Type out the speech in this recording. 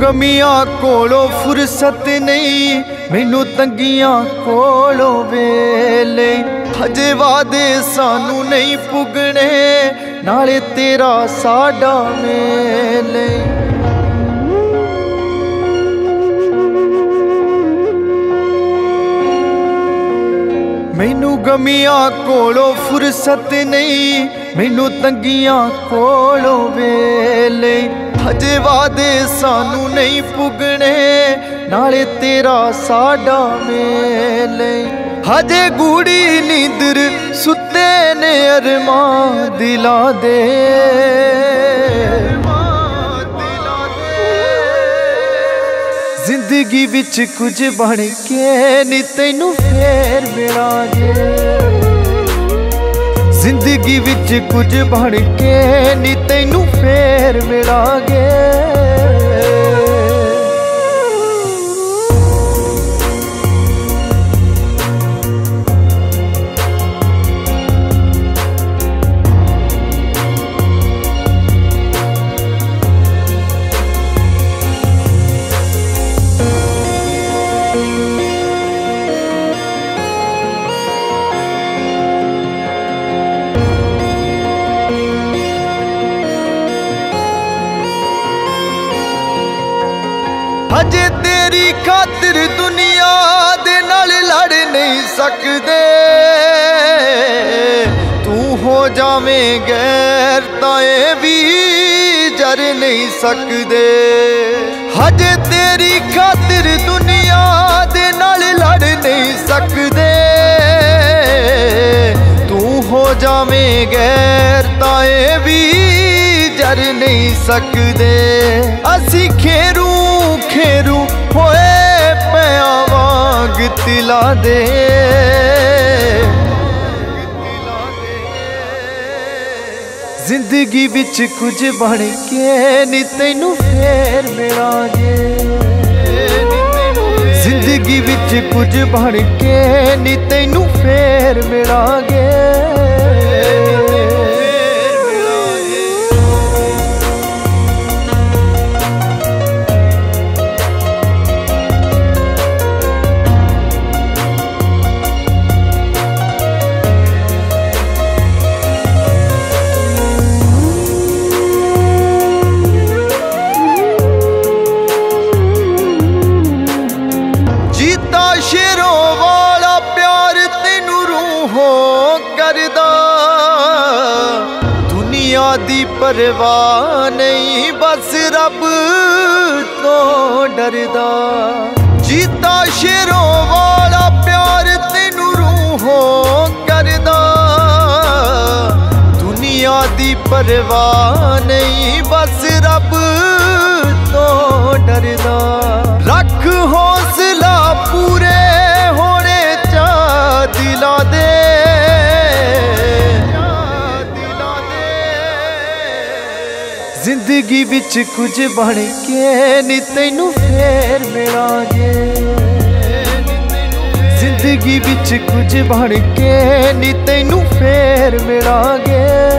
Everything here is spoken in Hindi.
गमियां कोलों फुरसत नहीं, मैनू तंगियां कोलों वेले। हजे वादे सानू नहीं पुगने, नाले तेरा साडा मेले। मैनू गमियां कोलों फुरसत नहीं, मैनू तंगियां कोलों वेले। हजे वादे सानू नहीं पुगने, नाले तेरा साडा मेले। हजे गूड़ी नींदर सुते ने अरमां दिला दे। जिंदगी विच कुछ बन के नी तैनू फेर मिलांगे। जिंदगी विच कुछ बन के नी तैनू फेर मिलांगे। हजे तेरी खातिर दुनिया दे नाल लड़ नहीं सकदे। तू हो जावें गैर ताए भी जर नहीं सकदे। हजे तेरी खातिर दुनिया दे नाल लड़ नहीं सकदे। तू हो जावें गैर ताए भी जर नहीं सकदे। असी खेरू खेरू होए पिया वांग तिला दे। जिंदगी विच कुछ बन के नी तैनू फेर मिलांगे। जिंदगी विच कुछ बन के नी तैनू फेर मिलांगे। शेरों वाला प्यार तेनू रूहों करदा। दुनिया दी परवाह नहीं, बस रब तो डरदा। जीता शेरों वाला प्यार तेनू रूहों करदा। दुनिया दी परवाह नहीं, बस रब तो डरदा। रख हौसला पूरे होने चा दिला दे। जिंदगी विच कुछ बन के नी तैनू फेर मिलांगे। जिंदगी विच कुछ बन के नी तैनू फेर मिलांगे।